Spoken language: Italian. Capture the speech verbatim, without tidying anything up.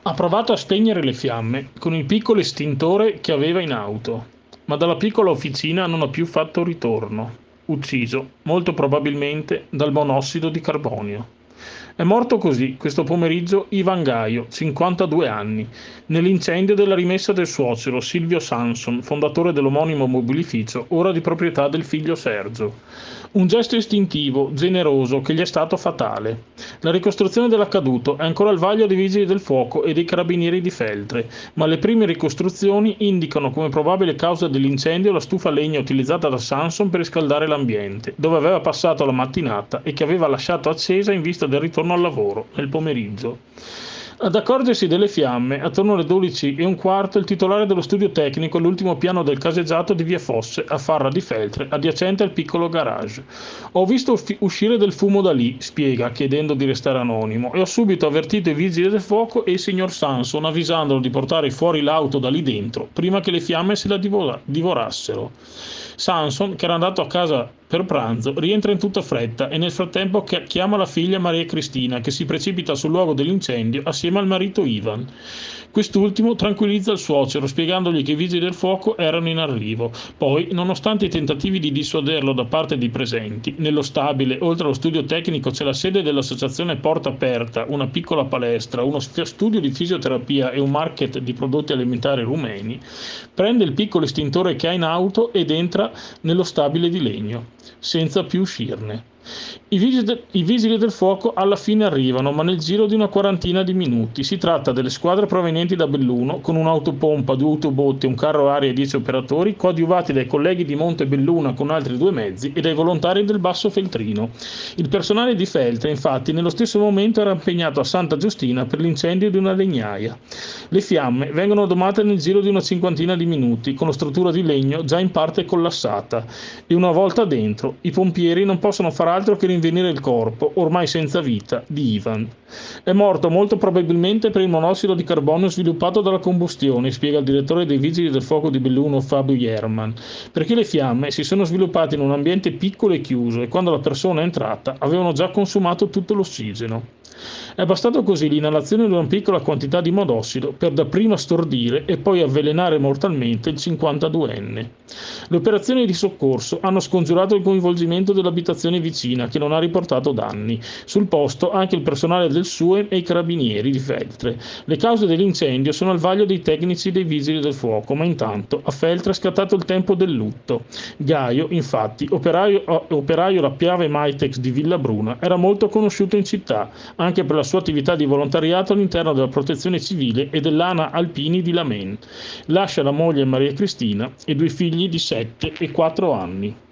Ha provato a spegnere le fiamme con il piccolo estintore che aveva in auto, ma dalla piccola officina non ha più fatto ritorno, ucciso, molto probabilmente, dal monossido di carbonio. È morto così, questo pomeriggio, Ivan Gaio, cinquantadue anni, nell'incendio della rimessa del suocero Silvio Sanson, fondatore dell'omonimo mobilificio, ora di proprietà del figlio Sergio. Un gesto istintivo, generoso, che gli è stato fatale. La ricostruzione dell'accaduto è ancora al vaglio dei vigili del fuoco e dei carabinieri di Feltre, ma le prime ricostruzioni indicano come probabile causa dell'incendio la stufa a legna utilizzata da Sanson per riscaldare l'ambiente, dove aveva passato la mattinata e che aveva lasciato accesa in vista del ritorno al lavoro nel pomeriggio. Ad accorgersi delle fiamme, attorno alle dodici e un quarto, il titolare dello studio tecnico all'ultimo piano del caseggiato di via Fosse, a Farra di Feltre, adiacente al piccolo garage. Ho visto uffi- uscire del fumo da lì, spiega, chiedendo di restare anonimo, e ho subito avvertito i vigili del fuoco e il signor Sanson, avvisandolo di portare fuori l'auto da lì dentro, prima che le fiamme se la divora- divorassero. Sanson, che era andato a casa per pranzo, rientra in tutta fretta e nel frattempo chiama la figlia Maria Cristina, che si precipita sul luogo dell'incendio assieme al marito Ivan. Quest'ultimo tranquillizza il suocero, spiegandogli che i vigili del fuoco erano in arrivo. Poi, nonostante i tentativi di dissuaderlo da parte dei presenti, nello stabile, oltre allo studio tecnico, c'è la sede dell'associazione Porta Aperta, una piccola palestra, uno studio di fisioterapia e un market di prodotti alimentari rumeni, prende il piccolo estintore che ha in auto ed entra nello stabile di legno, senza più uscirne. I vigili, de- I vigili del fuoco alla fine arrivano, ma nel giro di una quarantina di minuti. Si tratta delle squadre provenienti da Belluno, con un'autopompa, due autobotti, un carro aria e dieci operatori, coadiuvati dai colleghi di Monte Belluna con altri due mezzi e dai volontari del Basso Feltrino. Il personale di Feltre, infatti, nello stesso momento era impegnato a Santa Giustina per l'incendio di una legnaia. Le fiamme vengono domate nel giro di una cinquantina di minuti, con la struttura di legno già in parte collassata, e una volta dentro, i pompieri non possono far altro che rinvenire il corpo, ormai senza vita, di Ivan. È morto molto probabilmente per il monossido di carbonio sviluppato dalla combustione, spiega il direttore dei vigili del fuoco di Belluno Fabio Jerman, perché le fiamme si sono sviluppate in un ambiente piccolo e chiuso e quando la persona è entrata avevano già consumato tutto l'ossigeno. È bastato così l'inalazione di una piccola quantità di monossido per dapprima stordire e poi avvelenare mortalmente il cinquantaduenne. Le operazioni di soccorso hanno scongiurato il coinvolgimento dell'abitazione vicina, che non ha riportato danni. Sul posto anche il personale del S U E M e i carabinieri di Feltre. Le cause dell'incendio sono al vaglio dei tecnici dei vigili del fuoco, ma intanto a Feltre è scattato il tempo del lutto. Gaio, infatti, operaio, operaio alla Piave Maitex di Villabruna, era molto conosciuto in città, anche per la sua attività di volontariato all'interno della Protezione Civile e dell'A N A Alpini di Lamen. Lascia la moglie Maria Cristina e due figli di sette e quattro anni.